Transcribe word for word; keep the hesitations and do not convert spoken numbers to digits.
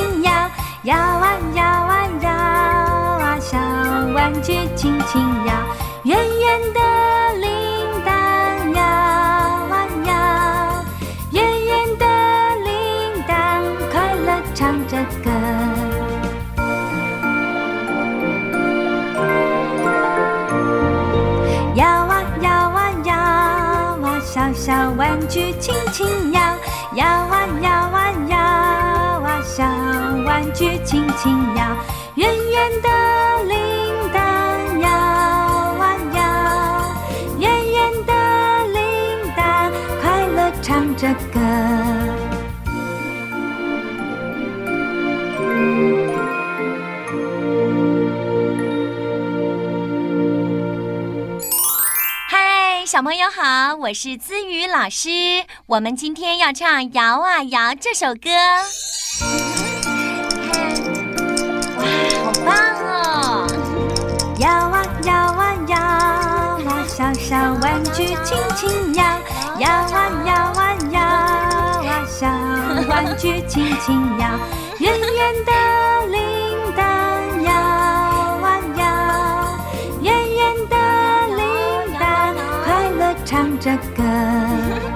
轻摇，摇啊摇啊摇啊，小玩具轻轻摇，圆圆的铃铛摇啊摇，圆圆的铃铛快乐唱着歌。摇啊摇啊摇啊，小小玩具轻轻摇，摇啊摇啊摇啊，小玩具轻轻摇，圆圆的铃铛摇啊摇，圆圆的铃铛快乐唱着歌。 小朋友好，我是姿瑜老师。我们今天要唱《摇啊摇》这首歌。哇，好棒哦！ 摇啊摇啊摇啊，小小玩具轻轻摇，摇啊摇啊摇啊，小玩具轻轻摇，圆圆的铃铛摇啊摇，圆圆的铃铛唱着歌。